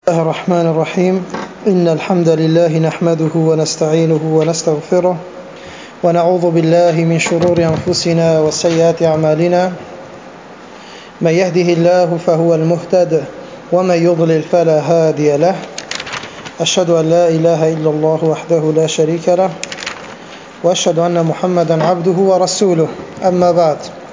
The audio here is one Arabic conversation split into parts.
الله الرحمن الرحيم. إن الحمد لله نحمده ونستعينه ونستغفره ونعوذ بالله من شرور أنفسنا وسيئات أعمالنا. من يهده الله فهو المهتد ومن يضلل فلا هادي له. أشهد أن لا إله إلا الله وحده لا شريك له وأشهد أن محمدا عبده ورسوله. أما بعد،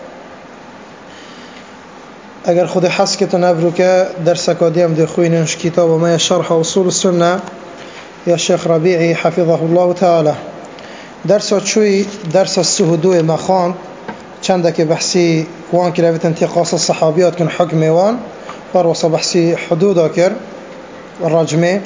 اگر خود حس که تنبرو که درس کادیم دی خوینش کتاب و ما شرح اصول السنه یا شیخ ربیعی حفظه الله تعالی درس چوی درس السهدو مخان چنده که بحثی وان که رویت انتقاص الصحابیات کن حکم وان پروسا بحثی حدودا کر رجمه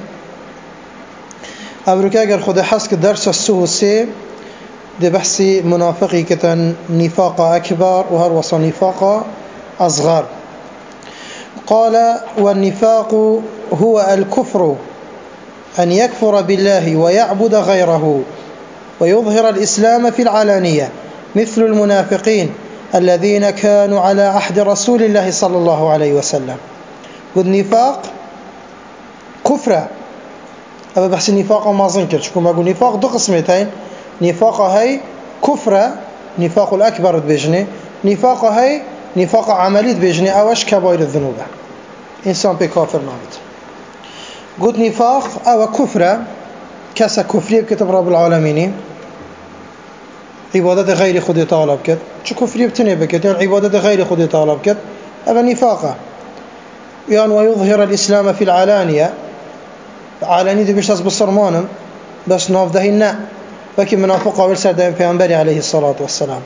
ابرو که اگر خود حس که درس السهو سی دی بحثی منافقی کتن نفاق اکبر و هر وصا نفاق اصغر. قال: والنفاق هو الكفر، أن يكفر بالله ويعبد غيره ويظهر الإسلام في العلانية، مثل المنافقين الذين كانوا على عهد رسول الله صلى الله عليه وسلم. قد نفاق كفر أبا بحث النفاق ما ظنكر شكو ما قل نفاق دو قسمتين. نفاق هاي كفر، نفاق الأكبر بيجني، نفاق هاي نفاق عملي بيجني أوش كبائر الذنوب إنسان بكافر نامت. قلت نفاق أو كفر كسا كفرية بكتب رب العالمين عبادة غير خود طالب كت شو كفرية بتني بكت يعني عبادة غير خود طالب كت أبا نفاقه يعني ويظهر الإسلام في العلانية. علانية دي بيشتاز بالصرمانم بس نافدهن وكي منافقه ورسل دائم في عليه الصلاة والسلام.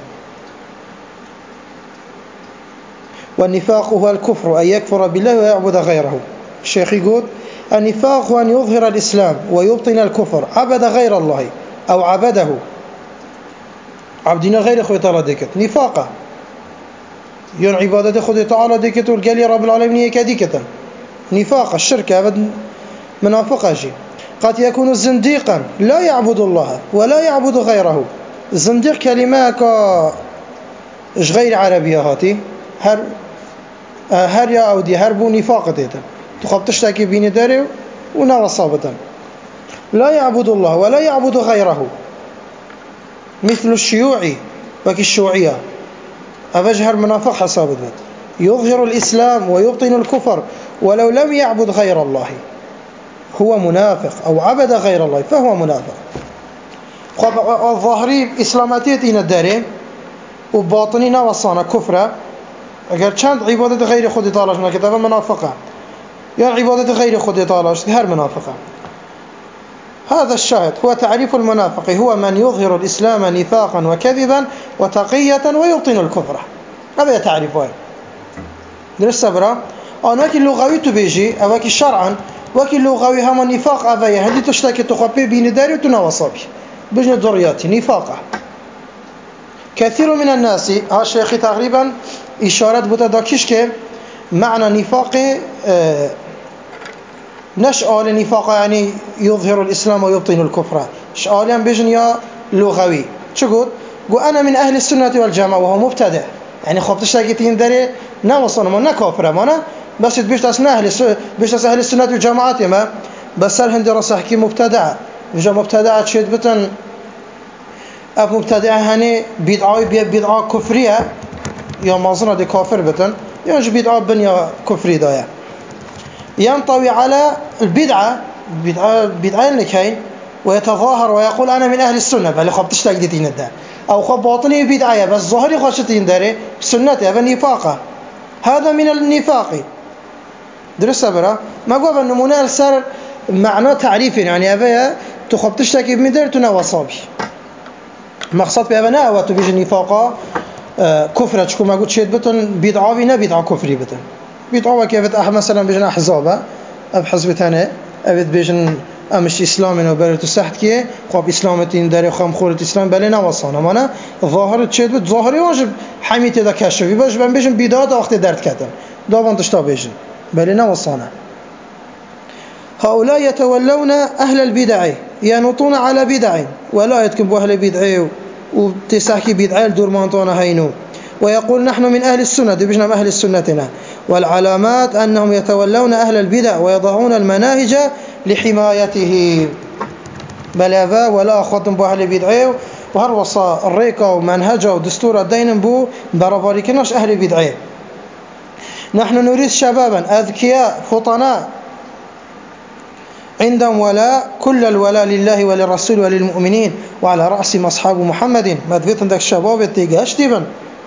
والنفاق هو الكفر، أن يكفر بالله ويعبد غيره. الشيخ يقول: النفاق هو أن يظهر الإسلام ويبطن الكفر، عبد غير الله أو عبده عبدنا غير خود تعالى ديكت نفاقه يعني عبادة خود تعالى ديكت والقال يا رب العالمين كديكت نفاق الشرك أبد منافقه شيء. قد يكون زنديقا لا يعبد الله ولا يعبد غيره. الزنديق كلمة غير عربية هاتي هر يا أودي هربو نفاق ديتا تخاب تشتكي بيني داري ونوى صابتا. لا يعبد الله ولا يعبد غيره، مثل الشيوعي وكي الشيوعية أفجهر منافق حسابت بات يظهر الإسلام ويبطن الكفر ولو لم يعبد غير الله، هو منافق أو عبد غير الله فهو منافق. الظاهري إسلاماتيتين الداري وباطنين وصانا كفرة. اگر چند عبادت غیر خود تعالی نکرد و منافقه یا عبادت غیر خود تعالی هر منافقه. هذا الشاهد هو تعريف المنافق، هو من يظهر الإسلام نفاقا وكذبا وتقية ويبطن الكفر. هذا تعريفه درس برا. أنا وكي اللغوي تبيجي أو وكي شرعا وكي اللغوي هم النفاق أذية هذه تشتكي تخبي بين داري وتناوصابي بجن ضرياتي نفاقه. كثير من الناس هالشيخ تقريبا إشارة بتداكش که معنى نفاق نش آل نفاق يعني يظهر الإسلام ويبطن الكفر، شآليا بيجن يا لغوي. شو قلت؟ قل أنا من أهل السنة والجماعة وهو مبتدع، يعني خبطش تاكيتين داري نوصل ما نكافر مانا بس بيشتاس أهل السنة والجماعة ما بس هل دراسة حكي مبتدع وجا مبتدع شيء بتن أب مبتدع هني بدعة كفرية يا مازنا دي كافر بتن ينج بدعة بنيا كفري دايا ينطوي على البدعة بدعة لكين ويتظاهر ويقول أنا من أهل السنة بل خبطش تقديتين الدار أو خب باطني بدعة بس ظاهري خاشتين داري سنتي أبا نفاقة. هذا من النفاق درس برا ما قوة النمونة السر معنى تعريف يعني أبا تخبطش تقيب مدر تنوصابي مقصد بأبناء وتبيج النفاقة كفرة شكو ما قلت شيء بتن بدعة بنا بدعة كفري بتن بدعة وكيفت مثلا بيجن أحزابه أبحث بتنه أبد بيجن أمش إسلامنا وبرت السحت كيه قاب إسلامتين داري خام خورة إسلام بلنا وصانا مانا ظاهر شيء بت ظاهري واجب حميت إذا كشفي باش بيجن بدعة وقت درت كتم دابان تشتا بيجن بلنا وصانا. هؤلاء يتولون أهل البدع ينطون على بدع ولا يتكبوا أهل بدع وتساكي بدعة الدور مانطونا هينو ويقول نحن من أهل السنة دي بجنا أهل السنتنا والعلامات أنهم يتولون أهل البدع ويضعون المناهج لحمايته. بل ولا أخذهم بأهل البدع وهر وصا الريكة ومنهجه ودستور الدين بو برباريكناش أهل البدع. نحن نريد شبابا أذكياء فطناء عندهم ولاء، كل الولاء لله وللرسول وللمؤمنين، وعلى رأسهم أصحاب محمد. ما تفيت عندك شباب تيجاش تبن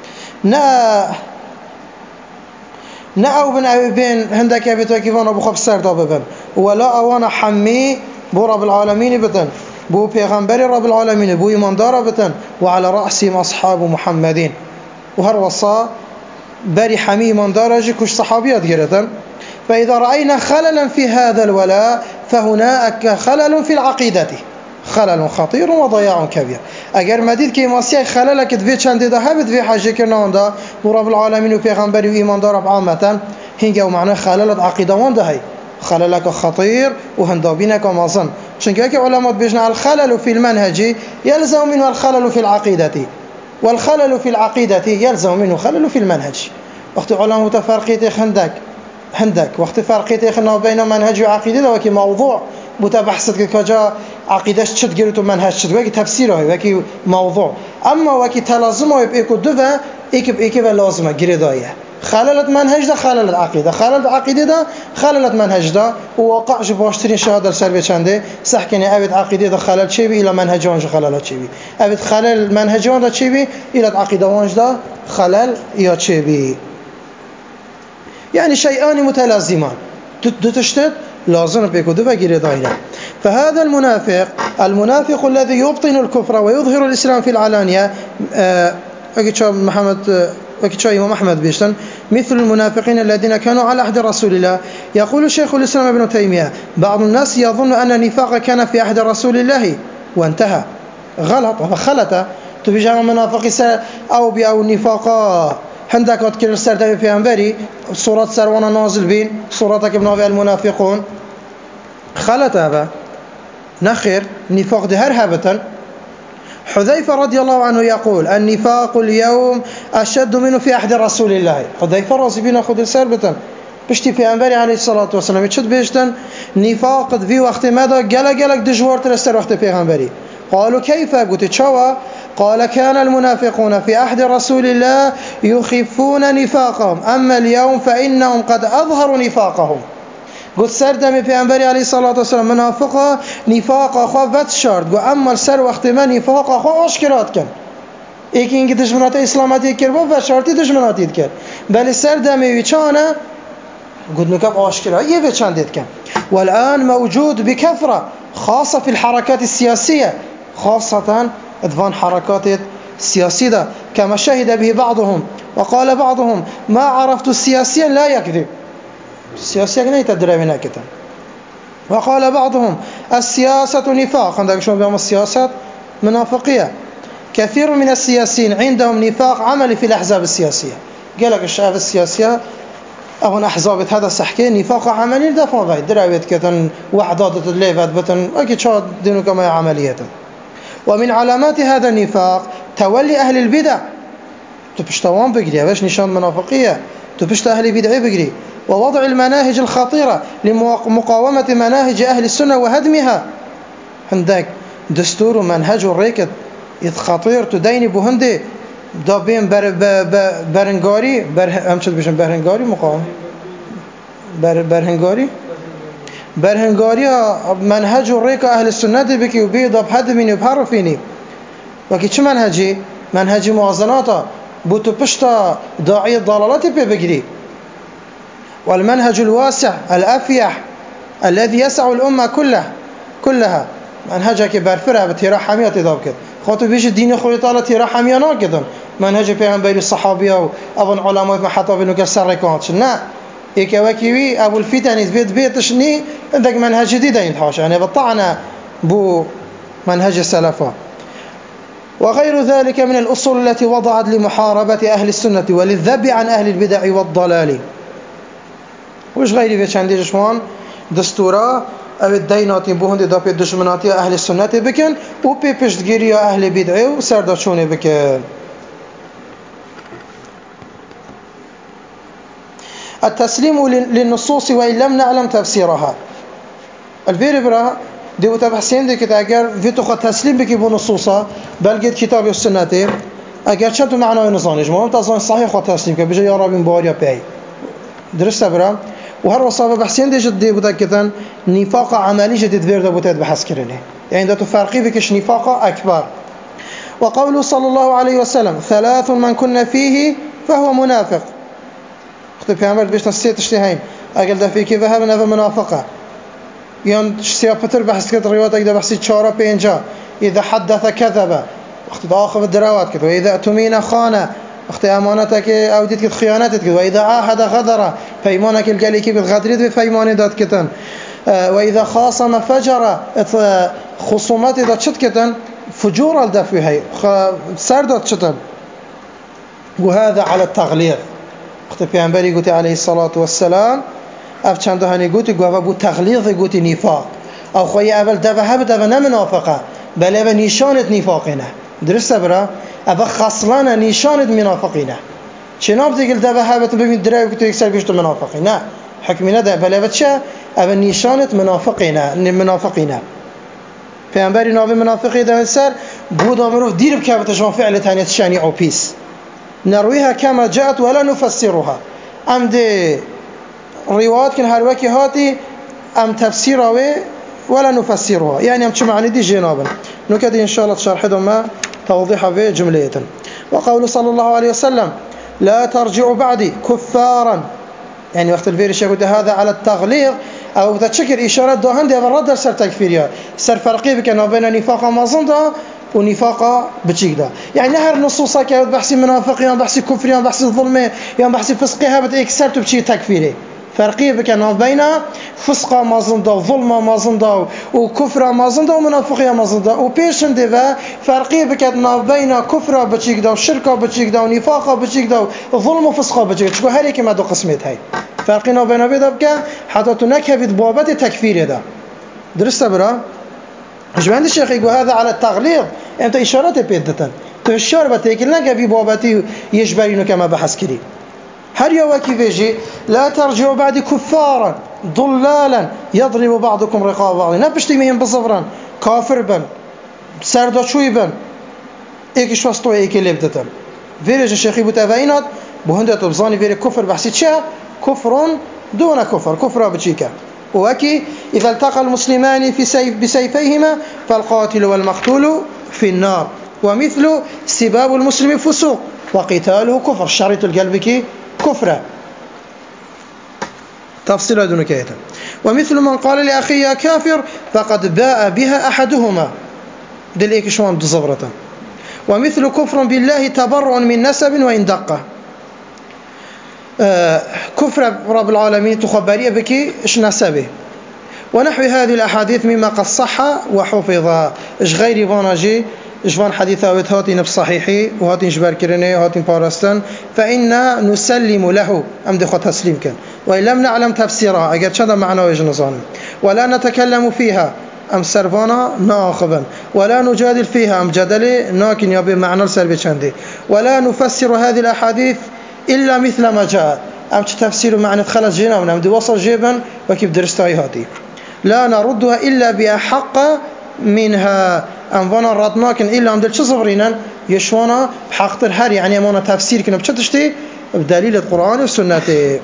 أو بين هندك يبيتوا كيفان أبو خف سر دابن ولا أوانا حمي بو رب العالمين بتن، بو پیغمبر رب العالمين، بو إيمان دار بتن، وعلى رأسهم أصحاب محمدين. وهر وصا بري حمي إيمان دارجي كش صحابيات جرتن. فإذا رأينا خللا في هذا الولاء فهناك خلل في العقيدة، خلل خطير وضياع كبير. اگر مدید که ماسیه خلل که دوی چند ده هبت في حاجه کنان دا رب العالمین و پیغمبر و ایمان دار عامتا هنگه و معنی خلل عقیده وان ده هی خلل خطير وهندابين كمازن. شنك علماء بيجنا الخلل في المنهج يلزم منه الخلل في العقيدة، والخلل في العقيدة يلزم منه خلل في المنهج. وقت علماء متفرقين هندك وقت فرقيت خنا بين منهج وعقيدة وكي موضوع متبحثت كجا عقيدة شد جريتو منهج شد وكي تفسيره وكي موضوع. أما وكي تلازمه بإيكو دفع إيكب لازمه جريدايه خللت منهج ده خللت عقيدة، خللت عقيدة ده خللت منهج ده. وواقع جباشترين شهادة السلبية چنده سحكني أبد عقيدة ده خلل شيء بي إلى منهج وانج خلل شيء بي، أبد خلل منهج وانج شيء بي إلى عقيدة وانج ده خلل يا شيء بي. يعني شيئان متلازمان دو تشتت لازم بيكو دفع جري دايره. فهذا المنافق الذي يبطن الكفر ويظهر الإسلام في العلانية وكتشا إمام أحمد بيشتن مثل المنافقين الذين كانوا على عهد رسول الله. يقول شيخ الإسلام ابن تيمية: بعض الناس يظن أن النفاق كان في عهد رسول الله وانتهى. غلط وخلط. تبيجا منافق أو بأو النفاق هندك أذكر السردة في أنبري سورة سروانا نازل بين سورتك ابن أبي المنافقون خلط هذا نخير نفاق دهر هبتا. حذيفة رضي الله عنه يقول: النفاق اليوم أشد منه في عهد رسول الله. حذيفة رضي بنا خذ السربتا بشتي في أنبري عليه الصلاة والسلام يتشد بيشتن نفاق في وقت ماذا جلق دجوار تلسر وقت في أنبري. قالوا: كيف؟ قلت تشوا. قال: كان المنافقون في عهد رسول الله يخفون نفاقهم، أما اليوم فإنهم قد أظهروا نفاقهم. قلت سردم في أنبري عليه الصلاة والسلام منافقة نفاق أخوة فتشارد، أما السر وقت ما نفاق أخوة أشكرات كان ایکی اینکه دشمنات اسلاماتی کرد و شرطی دشمناتی کرد، بل سردم ویچانه قد نكب آشكرا يفشاندت كان. والآن موجود بكثرة خاصة في الحركات السياسية، خاصة أدفان حركات السياسية كما شهد به بعضهم وقال بعضهم: ما عرفت السياسيا لا يكذب. السياسية لا يتدرى منها كتاب. وقال بعضهم: السياسة نفاق. عندك شو بيعمل السياسات منافقية. كثير من السياسيين عندهم نفاق عملي في الأحزاب السياسية. قال لك الشعب السياسية أهون أحزاب هذا السحكي نفاق عملي دفع بعيد دراويت كتن وحدات الليفات بتن أكيد شو دينو كما عملية. ومن علامات هذا النفاق تولي أهل البدع. تبشتوان بقري باش نشان منافقية تبشت أهل البدع بقري، ووضع المناهج الخطيرة لمقاومة مناهج أهل السنة وهدمها. عندك دستور ومنهج الريكت خطير تدين بهندي دابين برهنگاری همچنین بشن برهنگاری مقاوم برهنگاری منهج الريك أهل السنة بكي وبيض بهدمين وبحرفيني. وكي شو منهجي؟ منهج موازناته بوتو بشتا داعي الضلالات بيبقري. والمنهج الواسع الأفيح الذي يسع الأمة كلها منهجك برفرها بتيرا حمية تضابكت خاطر بيش الدين خوي تعالى تيرا حمية ناكدن منهج پیغمبر الصحابية وابن علماء ما حتى بنو كسر ركانش نا إيك وكيوي أبو الفتن بيتش ني عندك منهج جديد ينتحاش يعني بطعنا بو منهج السلفة. وغير ذلك من الأصول التي وضعت لمحاربة أهل السنة وللذب عن أهل البدع والضلال. وش غيري في عندي جشوان دستورا أو الدينات بوهند دابي دشمناتي أهل السنة بكن وبيبشتجيري أهل البدع وسردشون بكن. التسليم للنصوص وإن لم نعلم تفسيرها. الفيربرا دي وتبحثين دي كده أجر في تقى تسليم بكي بنصوصا بل قد كتاب السنة أجر شنو معنى نظانج ما تظن صحيح وتسليم كبيجي يا رب باريا باي درست برا وهر وصابة بحثين دي جدي بتأكدن نفاق عملي جديد فيردا بتأكد بحث كرني يعني ده تفرقي بكش نفاق أكبر. وقوله صلى الله عليه وسلم 3 من كنا فيه فهو منافق. اختي في عمر بيش نسيت اشتهين أقل ده في كيف هذا منافقة يعني سيابتر بحث كده رواياتك ده بحثي 4 5 إذا حدث كذب اختي آخر الدراوات كده وإذا أتمين خانة اختي أمانتك أو ديت خيانتك كده وإذا عاهد غدر فيمانك الجلي كيف الغدريت بفيمان دات كتن وإذا خاصم فجر خصومات دات شت كتن فجور الدفع هي سر دات شتن وهذا على التغليظ. اختي في عنبري قلت عليه الصلاة والسلام أفشان دهني قلت أبو تغليظ قلت نفاق أو خوي أبل دفع دفع منافقة بل أبا نشانة نفاقنا درست برا أبا خصلنا نشانة منافقنا شنو بدي قلت دفع هبت بمن دراي قلت يكسر بيشت منافقنا حكمنا ده بل أبا شا أبا نشانة منافقنا في عنبري نافي منافقي ده السر بود أمروف دير بكابة جوان فعل تانية شاني أو بيس نرويها كما جاءت ولا نفسرها أم دي روايات كن هالوكي هاتي أم تفسيرها ولا نفسرها يعني أم شو معني دي جنابا نكدي إن شاء الله تشرح ما توضيحها في جملة. وقول صلى الله عليه وسلم لا ترجعوا بعدي كفارا يعني وقت الفيرش يقول هذا على التغليظ أو تشكر إشارات دوهن دي بالرد سر تكفيريا سر فرقي بكنا بين نفاق مازندا ونفاق بتشيكدا يعني هر نصوصا كيف بحثي منافق يا بحثي كفر يا بحثي ظلم يا بحثي فسق هبت اكسرت بشي تكفيري فرقي بكنا بين فسق مازندا وظلم مازندا وكفر مازندا ومنافق مازندا وبيشن ديفا فرقي بكنا بين كفر بتشيكدا وشرك بتشيكدا ونفاق بتشيكدا وظلم وفسق بتشيكدا شكو هري كما دو قسمت هاي فرقنا بين بيدبك حتى تنكهت بابت تكفير ده درست برا جوان الشيخ يقول هذا على التغليظ انت اشارات بيدتن تشار بتيكلنا قبي بابتي يجبرينه كما بحث كري هل يوكي فيجي لا ترجعوا بعد كفارا ضلالا يضرب بعضكم رقاب بعض نبشتي مهم بصفرا كافر بن سردا شوي بن ايكش وسطو ايكي لبدتن فيرج الشيخ بتافينات بهندة بزاني فيري كفر بحثي شا كفر دون كفر بتشيكا وكي إذا التقى المسلمان بسيفيهما فالقاتل والمقتول في النار ومثل سباب المسلم فسوق وقتاله كفر شريط القلب كفر تفصيل دون كيتا ومثل من قال لأخي يا كافر فقد باء بها أحدهما دليك شوان بزبرة ومثل كفر بالله تبرع من نسب وإن دقه كفر رب العالمين تخبريه بكي إيش نسبه ونحو هذه الأحاديث مما قد صح وحفظ إيش غير بانجي إيش بان حديثة هاتي نفس صحيحي وهاتي إجبار كرني وهاتي بارستان فإنا نسلم له أم دخل تسليم كان وإن لم نعلم تفسيرها أجد شذا معنى ويجنزان ولا نتكلم فيها أم سرفانا ناخذا ولا نجادل فيها أم جدلي ناكن يبي معنى السلبي شندي ولا نفسر هذه الأحاديث إلا مثل ما جاء أم تفسير معنى خلص جينا ونعم دي وصل جيبا وكيف درستاي هاتي لا نردها إلا بأحق منها أم فانا ردناكن إلا أم دلش صبرينا يشوانا بحق الهر يعني أمانا تفسير كنا بشتشتي بدليل القرآن والسنة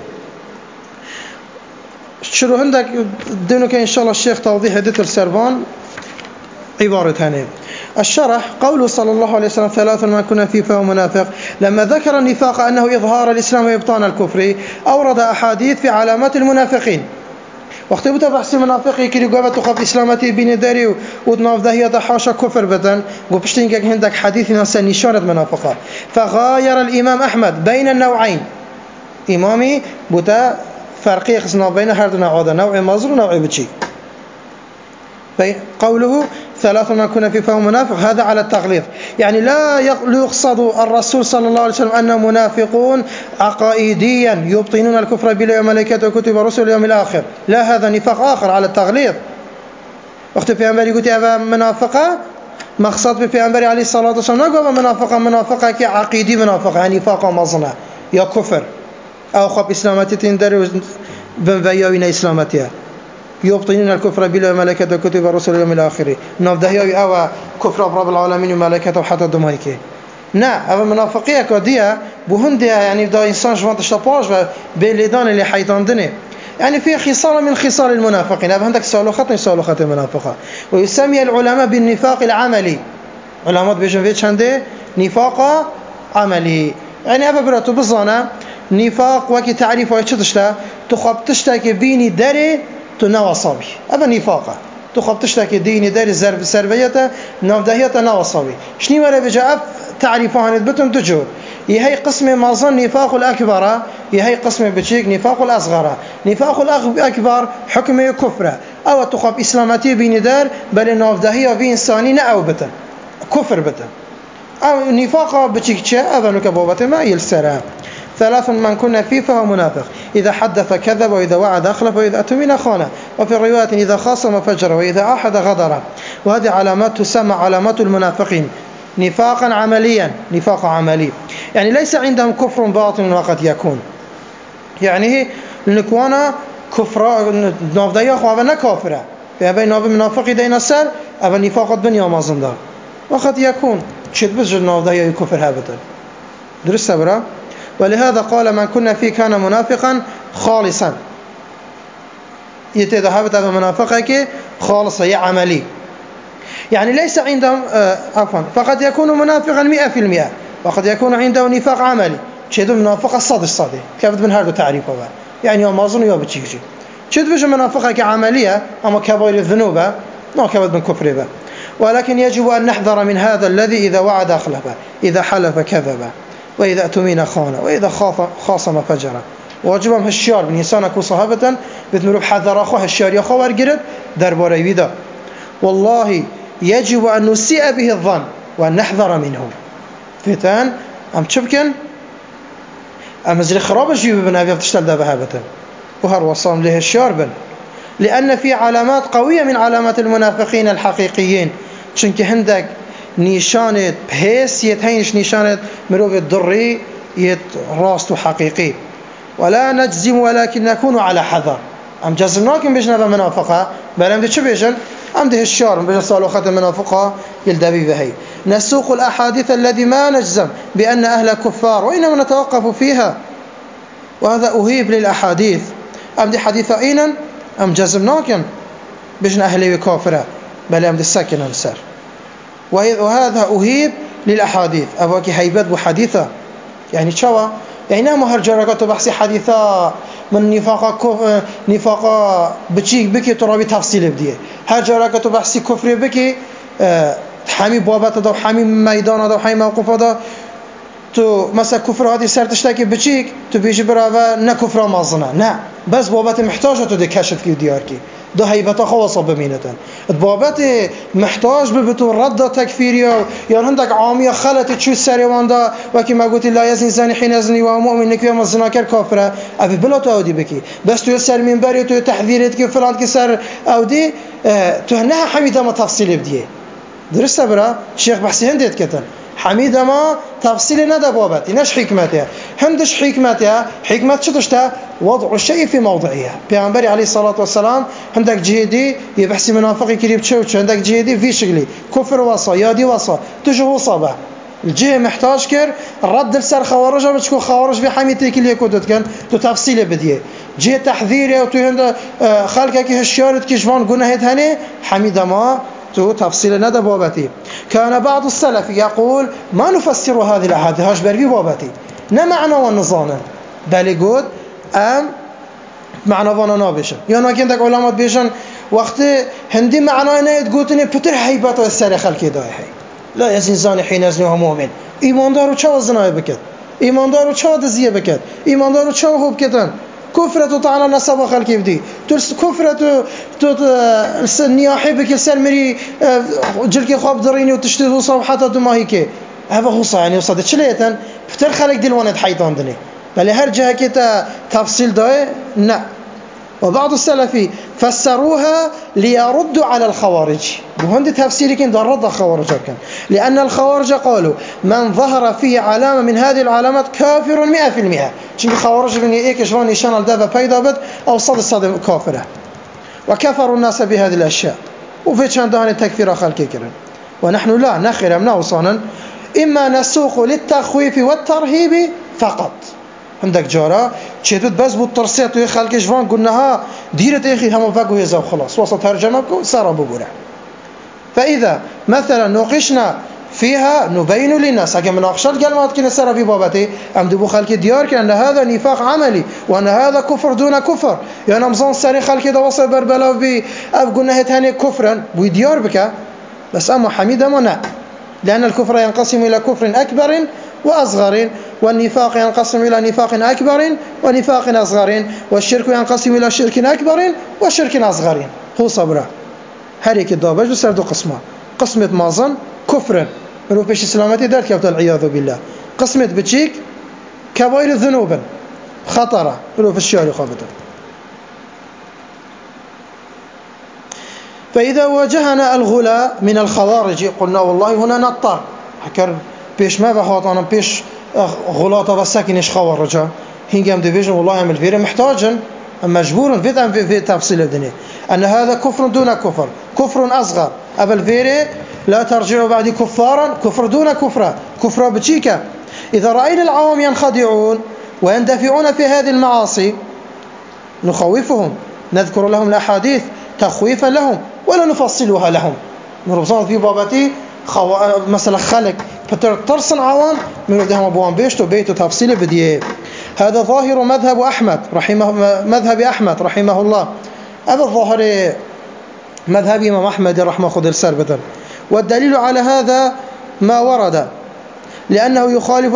شروع عندك دونك إن شاء الله الشيخ توضيح هدية السربان عبارة هنا الشرح قوله صلى الله عليه وسلم 3 ما كنا فيه فهو منافق لما ذكر النفاق أنه إظهار الإسلام وإبطان الكفر أورد أحاديث في علامات المنافقين واختبت بحث المنافقين كي يقول تخاف إسلامتي بين داري ودناف دهية حاشا كفر بدن وبشتين عندك حديث نسان نشانة منافقة فغاير الإمام أحمد بين النوعين إمامي بتا فرقية خصنا بين هذا نوع مزر ونوع بتشي قوله 3 ما كنا في فهم منافق هذا على التغليظ يعني لا يقصد الرسول صلى الله عليه وسلم أنهم منافقون عقائديا يبطنون الكفر بالله وملائكته وكتب ورسل اليوم الآخر لا هذا نفاق آخر على التغليظ وقت في أمبري قلت هذا منافقة مقصد في أمبري عليه الصلاة والسلام نقول منافقة كعقيدي منافقة يعني نفاق مظنة يا كفر أو خب إسلامتي تندر بنفياوين إسلامتها يبطنون الكفر بالله وملائكته وكتب الرسل اليوم الآخر نافدهياوي أو كفر برب العالمين وملائكته وحتى دمهيك نا أما منافقية كدية بهندها يعني دا إنسان جوانت الشباج وباليدان اللي حيطاندني يعني في خصال من خصال المنافقين هذا عندك سالوخات المنافقة ويسمي العلماء بالنفاق العملي علماء بيجن فيتش عنده نفاق عملي يعني أبا براتو بزانا نفاق وكي تعريف ويتشتشتا تخب تشتاكي بيني داري تنوصابي أبا نفاقه تخب تشتاكي ديني داري سربيته نافدهيته نوصابي شني ولا بجاء تعريفها بتم تجور يهي قسم ما ظن نفاق الأكبر يهي قسم بتشيك نفاق الأصغر نفاق الأكبر حكمه كفره أو تخب إسلامتي بيني دار بل نافدهيه في إنساني نأو بته كفر بته أو نفاق بتشيك أبا نكبوبته ما يلسرها ثلاث من كنا فيه فهو منافق إذا حدث كذب وإذا وعد أخلف وإذا أتمنى خانه وفي الرواية إذا خاصم فجر وإذا أحد غدر وهذه علامات تسمى علامات المنافقين نفاقا عمليا نفاق عملي يعني ليس عندهم كفر باطن وقد يكون يعني نكوانا كفر نافدايا خوابنا كافرة فهذا ناف منافق دين السر أبا نفاق الدنيا ما زندار وقد يكون شد بس نافدايا كفر هابتا درست برا ولهذا قال من كنا فيه كان منافقا خالصا يتذهبت هذا منافقك خالصا يا عملي يعني ليس عندهم فقد يكون منافقا 100% وقد يكون عنده نفاق عملي شد منافق الصادق كيف من هذا تعريفه يعني ما أظن يا بتشيجي شد بيش منافقك عملية أما كبير الذنوب ما كبد من كفر به ولكن يجب أن نحذر من هذا الذي إذا وعد أخلف إذا حلف كذب وإذا أتمنى خان وإذا خاصم فجر واجبهم هالشيار من إنسانك وصحابة بتمروا حذر أخوه هالشيار يا خوار جرد درباره ويدا والله يجب أن نسيء به الظن وأن نحذر منه فتان أم تشبكن أم زي خراب جيب بن أبي تشتل دبهابة وهر وصام له الشيار بن لأن في علامات قوية من علامات المنافقين الحقيقيين شنك عندك نيشانة بحيث يتهينش نيشانة مروف الضري يتراست حقيقي ولا نجزم ولكن نكون على حذر أم جزمناكم بيجنا بمنافقة بل أم دي شو بيجن أم دي الشار بيجن صالو ختم منافقة يلدبي بهي نسوق الأحاديث الذي ما نجزم بأن أهل كفار وإنما نتوقف فيها وهذا أهيب للأحاديث أم دي حديثة أينا أم جزمناكم بيجن أهلي كافرة بل أم دي الساكن أنسر وهذا أهيب للأحاديث أبوكي هيبات بحديثة يعني شوا يعني نعم هرجركات بحثي حديثة من نفاق بتشيك بكي ترابي تفصيل بديه هرجركات بحثي كفر بكي حامي بابات دا وحامي ميدان دا وحامي موقف دا تو مثلا كفر هذه سر تشتكي بتشيك تو بيجي برا نه كفر مازنه نه بس بابات محتاجه تو دكشف كي دياركي ده هيبتا خواصة بمينتن بابت محتاج ببتو رد تكفيريا يعني عندك عامية خلت تشو السريوان دا وكي ما قلت لا يزني زاني حين يزني ومؤمن نكوي ما الزناكر كافرة أبي بلا تأودي بكي بس تو يسر من بري تو تحذيرت كي فلان كسر أودي تو هنها حميدة ما تفصيل بديه درست برا الشيخ بحسي هندت كتن حميدة ما تفصيل ندى بابتي نش حكمتها هندش حكمتها حكمة شتشتها وضع الشيء في موضعها بيعنبري عليه الصلاة والسلام عندك جهدي يبحثي منافقي كريب تشوش عندك جهدي في شغلي كفر وصا يادي وصا تجه صبا الجهة محتاج كر الرد بسر خوارج بتكون خوارج في حميتي كل يكودت كان تفصيل بديه جهة تحذير وتو هند خلقك هالشارد كشفان جنهت هني حميدة ما تو تفصيل ندى بابتي كان بعض السلف يقول ما نفسر هذه الأحاديث هاش بربي بابتي نا معنى والنظام بل يقول معنى وانا نابشن يعني كندك علماء بيشن وقت هندي معنى انا تقولتني بتر هيبات السر خلقي داي هي لا يزن زاني حين يزنه مؤمن ايمان دارو چا زنا بكت ايمان دارو چا دزيه بكت ايمان دارو چا خوب كتن كفرة طعنا نسب خلقي بدي ترس كفرة النياحي بك سرمري جلك خواب دريني وتشتهي صوحات ما هيك هذا هو صح يعني وصدق شليتن بتر خلق دلوانت حيطان دني بل هر جهة كتا تفصيل ده لا وبعض السلفي فسروها ليردوا على الخوارج وهند تفسيري كان رد الخوارج كان لأن الخوارج قالوا من ظهر فيه علامة من هذه العلامات كافر 100% چونك خوارج بني ايك جوان نشان الدابة پیدا بد او صد كافرة وكفروا الناس بهذه الاشياء وفي چندان تكفير خلق كرن ونحن لا نخير امنا وصانا اما نسوق للتخويف والترهيب فقط عندك جارة تشدد بس بالترسيط ويخلق جوان قلناها ديرت اخي هم فقوا يزاو خلاص وسط ترجمة سارة بقولها فإذا مثلا نوقشنا فيها نبين للناس اگه مناقشه الكلمات كنا سر في بابته ام دبو خلق ديار كان هذا نفاق عملي وان هذا كفر دون كفر يعني نمزان سري خلق ده وصل بربلا في اب قلنا هتاني كفرا بو ديار بك بس اما حميد اما لان الكفر ينقسم الى كفر اكبر واصغر والنفاق ينقسم الى نفاق اكبر ونفاق اصغر والشرك ينقسم الى شرك اكبر وشرك اصغر هو صبره هر یک دابج سر دو قسمه قسمت مازن كفر رو پیش سلامتی در کفت العیاذ بالله قسمت بچیک كبائر الذنوب خطره رو في الشارع خابته فإذا واجهنا الغلاء من الخوارج قلنا والله هنا نضطر حكر بيش ما بخاطانا بيش غلاطة بساكنش خوارجا هنجم ديفيجن والله عمل فيري محتاجا مجبور في تفصيل الدنيا أن هذا كفر دون كفر كفر أصغر أبل فيري لا ترجعوا بعد كفارا كفر دون كفر بتشيكا إذا رأينا العوام ينخدعون ويندفعون في هذه المعاصي نخوفهم نذكر لهم الأحاديث تخويفا لهم ولا نفصلها لهم نربصان في بابتي مثلا خلق ترسن عوام من ردهم أبوان بيشتو بيتو تفصيل بديه هذا ظاهر مذهب أحمد رحمه الله هذا الظاهر مذهب إمام أحمد رحمه خذ السر بدل والدليل على هذا ما ورد لأنه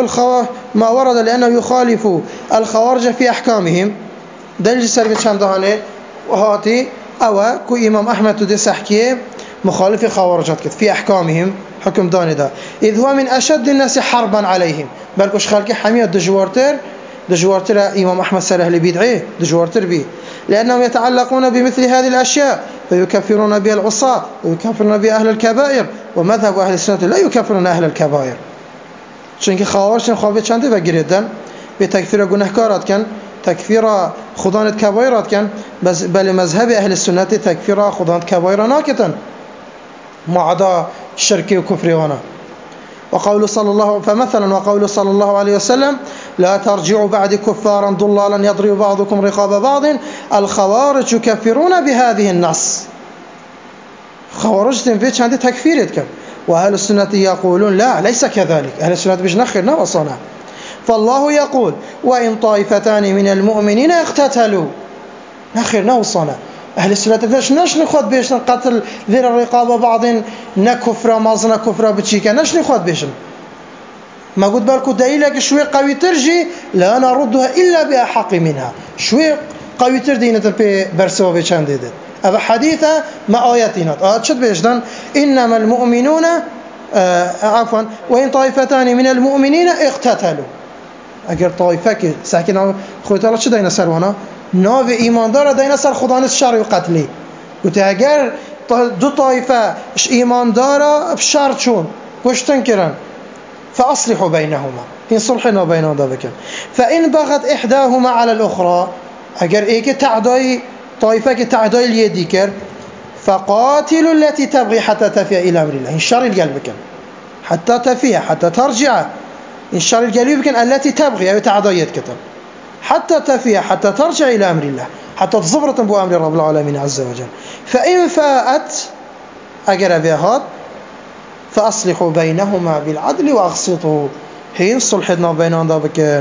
يخالف الخوارج في أحكامهم دليل السر بتشاندهانه وهاتي أو كو إمام أحمد تدس أحكيه مخالف خوارجات في أحكامهم حكم داندا إذ هو من أشد الناس حربا عليهم بلكش خلقي حمية دجوارتر إمام أحمد سره لبيدعيه دجوارتر به لأنهم يتعلقون بمثل هذه الأشياء فيكفرون بها العصاة ويكفرون بها أهل الكبائر ومذهب أهل السنة لا يكفرون أهل الكبائر چونك خوارج خوابه چنده و گریدن به تکفیر گناهکارات کن تکفیر خدانت کبایرات کن بل مذهب أهل السنة تکفیر خدانت کبایر ناکتن معدا شرك وكفر وانا وقول صلى الله عليه وسلم لا ترجعوا بعد كفارا ضلالا يضرب بعضكم رقاب بعض الخوارج يكفرون بهذه النص خوارج تنفيتش عندي تكفيرتك وأهل السنة يقولون لا ليس كذلك أهل السنة بيش نخر نوصنا فالله يقول وإن طائفتان من المؤمنين اقتتلوا نخر نوصنا أهل السنة نش نخوض بيش قتل ذر الرقاب بعض نكفر مازنا كفر بتشيكا نش نخوض بيش ما قلت بالكو دليلك شوي قوي ترجي لا نردها إلا بأحق منها شوي قوي تردينة برسوا بيشان ديدت أبا حديثة ما آياتنا شد بيشدن إنما المؤمنون عفوا وإن طائفتان من المؤمنين اقتتلوا أجر طائفة ساكن خويت الله شو دينا سروانا ناو إيمان دار دينا سر خدان الشر وقتلي قلت أجر دو طائفة إيمان دار بشر شون وشتن كرن فأصلحوا بينهما إن صلحنا بينهما ذلك فإن بغت إحداهما على الأخرى أجر إيك تعدي طائفة تعدي اليديكر فقاتلوا التي تبغي حتى تفيء إلى أمر الله إن شر القلب حتى تفيء حتى ترجع إن شر القلب التي تبغي أو تعدي كتب حتى تفيء حتى ترجع إلى أمر الله حتى تظفرت بأمر رب العالمين عز وجل فإن فاءت أجر بهاد فأصلحوا بينهما بالعدل وأقسطوا حين صلحنا بينهم ذا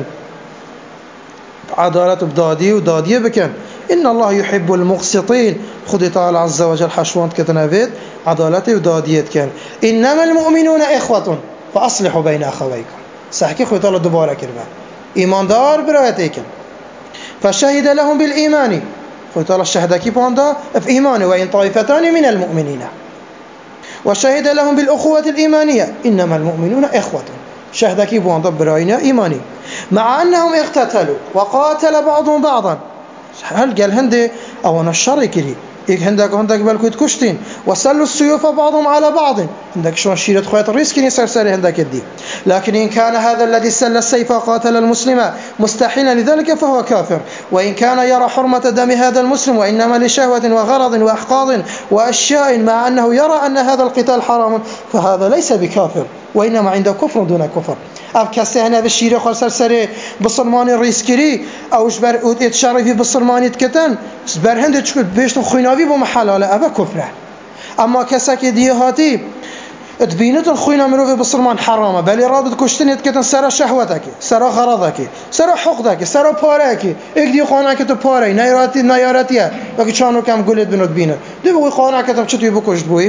عدالة بدادي ودادية بكن إن الله يحب المقسطين خد تعالى عز وجل حشوانت كتنافيد عدالة ودادية كان إنما المؤمنون إخوة فأصلحوا بين أخويكم سحكي خد تعالى دبارة كربا إيمان دار برايتكم فشهد لهم بالإيمان خد تعالى الشهدكي باندا في إيمانه وإن طائفتان من المؤمنين وشهد لهم بالأخوة الإيمانية إنما المؤمنون إخوة شهدكي باندا براينا إيماني مع أنهم اقتتلوا وقاتل بعضهم بعضا هل قال هندي أو أنا الشر كري هندك بالكو تكشتين وسلوا السيوف بعضهم على بعض عندك شلون شيرة خوات الريسك يصير سري هندك الدي. لكن إن كان هذا الذي سل السيف وقاتل المسلم مستحيلا لذلك فهو كافر، وإن كان يرى حرمة دم هذا المسلم وإنما لشهوة وغرض وأحقاض وأشياء مع أنه يرى أن هذا القتال حرام فهذا ليس بكافر، وإنما عنده كفر دون كفر. اب کسی هنه به شیره خور سر بسلمانی ریسکری اوش بر اوت شرفی بسلمانی کتن بر هند چکو بیشتر خویناوی با محلاله اب کفره. اما کسی که دیه هاتی تبینت الخوینا مروی بسلمان حرامه بلی رابط کشتن کتن سر شهوتك سر غرضك سر حقوقك سر پارهك یک دی خانه که تو پاره نیاراتیه وقتی چانو کم گلت بنود بینه دی بگوی خانه که تو چطوری بکشت بوی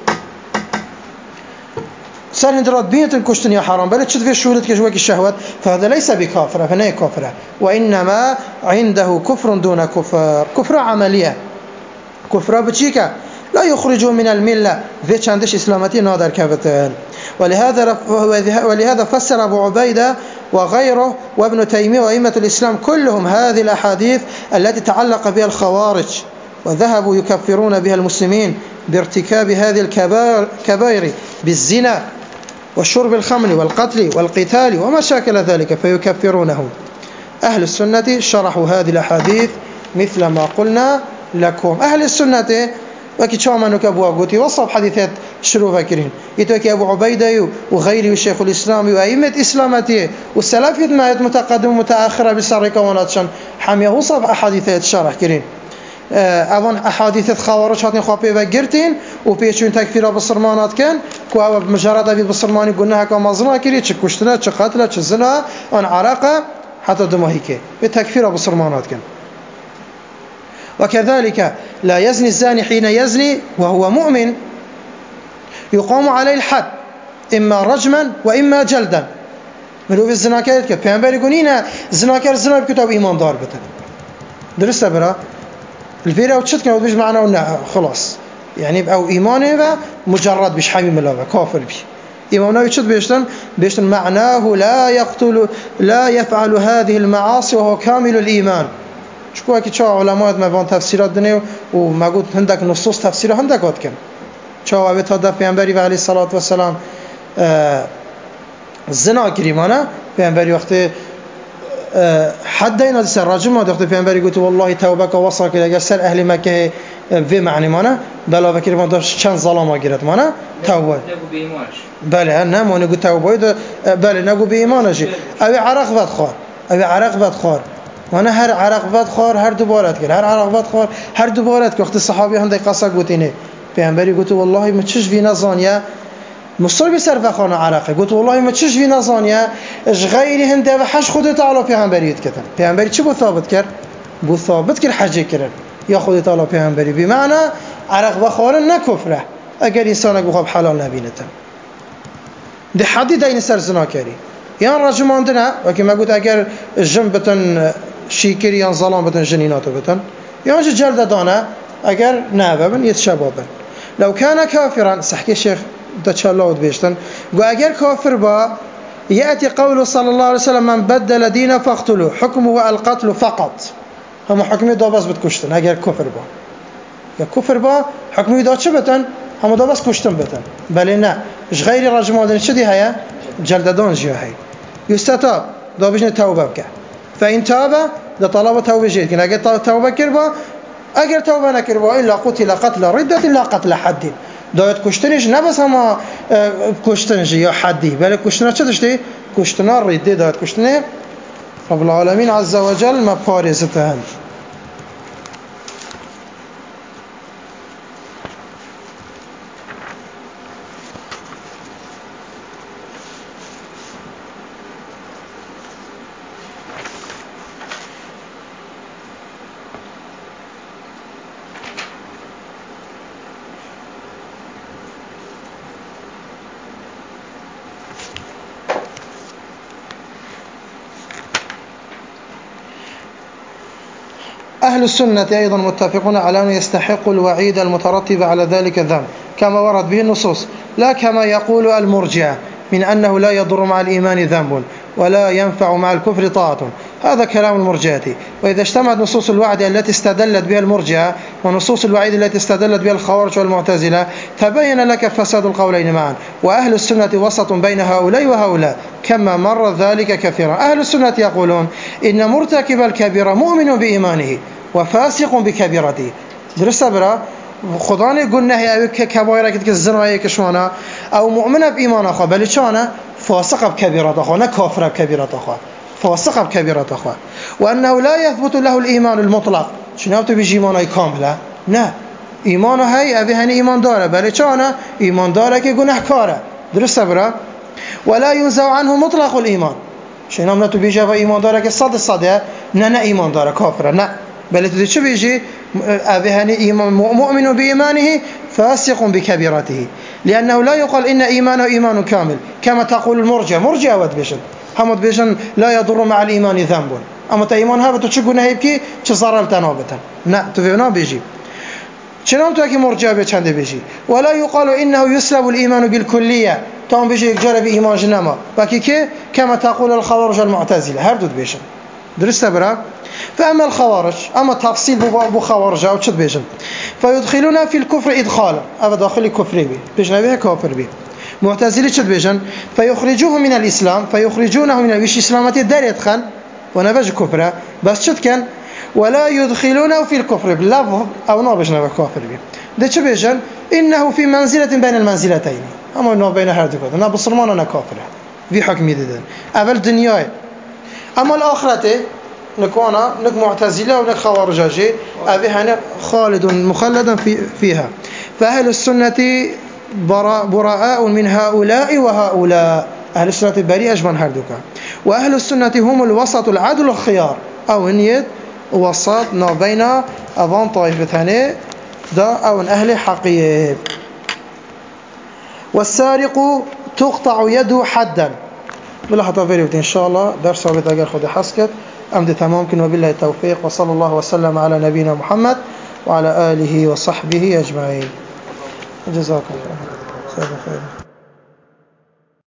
سر هندرات بينت الكشتن يا حرام بل تشد في شولت كجواك الشهوات فهذا ليس بكافر فنهي كافر، وإنما عنده كفر دون كفر، كفر عملية كفر بتشيكا لا يخرجه من الملة في عندش إسلامتي نادر كفتان. ولهذا فسر أبو عبيدة وغيره وابن تيمية وأئمة الإسلام كلهم هذه الأحاديث التي تعلق بها الخوارج وذهبوا يكفرون بها المسلمين بارتكاب هذه الكبائر بالزنا والشرب الخمر والقتل والقتال وما شاكل ذلك فيكفرونهم. أهل السنة شرحوا هذه الأحاديث مثل ما قلنا لكم. أهل السنة وكي شامنك أبو أبوتي وصف حديثات شروع فكرين يتوكي أبو عبيدة وغيره والشيخ الإسلام وأئمة إسلامته والسلف يدمات متقدم متأخرة بسرقة وناتشان حميه وصف أحاديثات شرح كرين اوان احاديث خوارج هاتين خوابه و گرتين و پیچون تکفیر بسرمانات کن که او مجرد ابي بسرماني گناه که مازنا کری چه کشتنه چه قتله چه زنا آن عراقه حتى دماهی که به تکفیر بسرمانات کن. وكذلك لا يزني الزاني حين يزني وهو مؤمن يقام عليه الحد اما رجما واما جلدا. مروف الزناكار که پیامبر يقول اینا زناکار زنا بکتاب ایمان دار بتن درسته برا الفيرة وتشت كانوا بيج معنا ونا خلاص يعني أو إيمانه مجرد بيش حميم الله كافر بي إيمانه وتشت بيشتن معناه لا يقتل لا يفعل هذه المعاصي وهو كامل الإيمان. شكوها كي شاء علماء ما بان تفسيرات دنيا وما قلت هندك نصوص تفسير هندك واتكن شاء أبي تهدف بينبري عليه الصلاة والسلام الزنا كريمانه بينبري وقت حد این از راجع ما داشته پیامبری گفت والله توبه که وصل که اگر سر اهل مکه و معنی مانه بلا وکیل ما داشت چند ظلام گرفت مانه توبه بله نه مانه گفت توبه بله نگو به ایمانش او عرق بدخوار او عرق بدخوار مانه هر عرق بدخوار هر دوبارت کرد هر عرق بدخوار هر دوبارت که وقت صحابی هم قصه گفتینه پیامبری گفت والله ما چش وی نزانیه مصربي سر خانه عراقي قلت والله ما تشش في نظانيا اش غيري هنده وحش خودت على پیغمبری کردن پیغمبری چی بو ثابت کرد بو ثابت کرد حج کرد یا خودت على پیغمبری بمعنى عرق بخوارن نکفره اگر انسان بخواب حلال نبینه ده حدی دین سر زنا کری یا رجمان دنا وکی ما قلت اگر جن بتن شیکری یا ظلام بتن جنیناتو بتن یا جلد دانه اگر نابن يتشابهن. لو كان كافرا صحكي الشيخ تشالود بيشتن قال اگر كافر با ياتي قوله صلى الله عليه وسلم من بدل دينه فاقتلوه حكمه القتل فقط هم حكمه دو بس بتكشتن اگر كفر با یا كفر با حكمه دو چه بتن هم دو بس کشتن بتن بل نه اش غير رجمادن شدي هيا جلددان جي هي يستتاب دو بجن توبه بك فان تاب ده طلب توبه جيد كن اگر توبه كربا اگر توبه نكربا الا قتل قتل رده الا قتل حد داید کشتنش نه بس هم کشتنش یا حدی بله کشتن چه داشته کشتن ریده داید کشتن رب العالمین عز وجل ما پارزتهم. أهل السنة أيضا متفقون على أن يستحق الوعيد المترتب على ذلك الذنب كما ورد به النصوص لا كما يقول المرجئة من أنه لا يضر مع الإيمان ذنب ولا ينفع مع الكفر طاعة هذا كلام المرجئة. وإذا اجتمعت نصوص الوعد التي استدلت بها المرجئة ونصوص الوعيد التي استدلت بها الخوارج والمعتزلة تبين لك فساد القولين معا. وأهل السنة وسط بين هؤلاء وهؤلاء كما مر ذلك كثيرا. أهل السنة يقولون إن مرتكب الكبيرة مؤمن بإيمانه وفاسق بكبيرته. درست برا خداني قلنا هي كبائر كده الزنا هي كشوانا أو مؤمنة بإيمان أخوه بل شوانا فاسق بكبيرة أخوه لا كافر بكبيرة أخوه فاسق بكبيرة أخوه. وأنه لا يثبت له الإيمان المطلق شنو بيجي إيمانه كاملة لا إيمانه هي أبي هني إيمان داره بل شوانا إيمان داره كجناح كاره. درست برا ولا ينزع عنه مطلق الإيمان شنو نمنا بيجي إيمان داره كصد نا إيمان داره كافر لا بل تدي شو بيجي أبي هني إيمان مؤمن بإيمانه فاسق بكبيرته. لأنه لا يقال إن إيمانه إيمان كامل كما تقول مرجئة ودبيشن حمد بيشن لا يضر مع الإيمان ذنب أما تإيمان هذا تشجعنا هيبكي تزرر تنابتا لا تفهمنا بيجي شنو تأكي مرجئة بيشند بيجي. ولا يقال إنه يسلب الإيمان بالكلية تام بيجي يجرب إيمان جنما باكي كما تقول الخوارج المعتزلة هردود بيشن. درست برا. فأما الخوارج أما تفصيل بخوارج أو شد بيجن فيدخلون في الكفر إدخالا أبدا داخل الكفر بي بيجنا بها كافر بي. معتزلي شد بيجن فيخرجوه من الإسلام فيخرجونه من الإسلامات الدار يدخل ونبج كفره بس شد كان ولا يدخلونه في الكفر باللفظ أو نابجنا بها كافر بي. ده شد بيجن إنه في منزلة بين المنزلتين أما إنه بين هردكوت أنا بصرمان أنا كافر في حكم يددن أول دنياي. أما الآخرة نكونا نك معتزلة ونك خوارجاجي أبي هنا خالد مخلدا فيها. فأهل السنة براء من هؤلاء وهؤلاء. أهل السنة بريء أجمن هردوكا. وأهل السنة هم الوسط العدل الخيار أو نيت وسط بين أظن طائفتان دا أو أهل حقيقة. والسارق تقطع يده حدا بلحظة فيريوت إن شاء الله درس رابط أجر خد حسكت أمد تمام كن وبالله التوفيق وصلى الله وسلم على نبينا محمد وعلى آله وصحبه أجمعين. جزاكم الله خير.